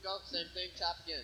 we go. Same thing. Tap again.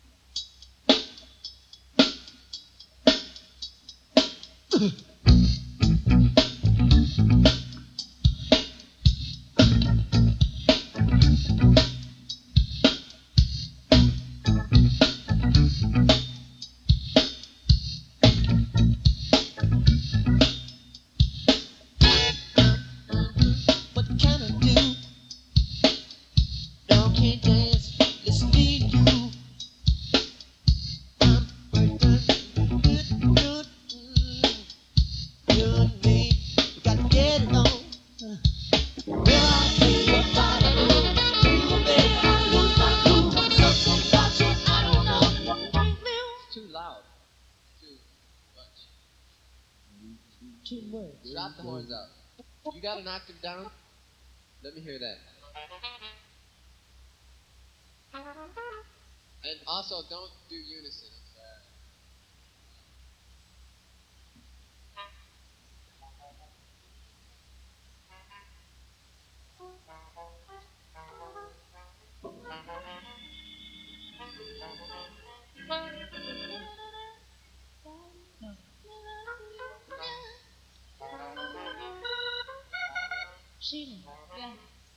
Too much. Drop the horns out. You got an octave down? Let me hear that. And also, don't do unison. Sheila. Yeah.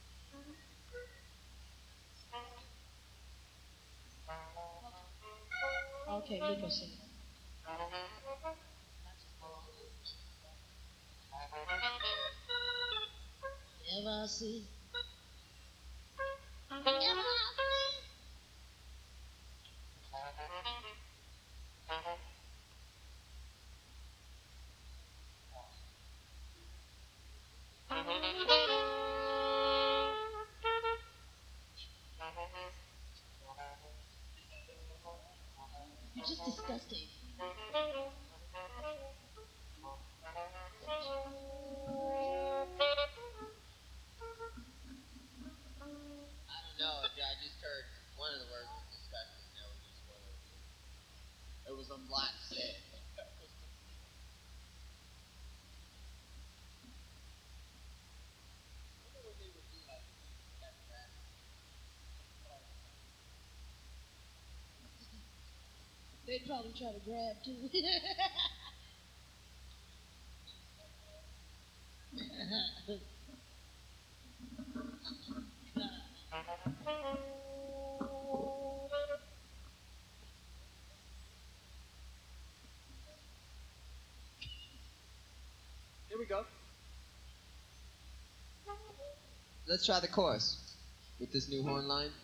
Okay, Nico sing. Ever see? You're just disgusting. I don't know. I just heard one of the words was disgusting. That was just one of the words. It was a black set. They'd probably try to grab too. Here we go. Let's try the chorus with this new horn line.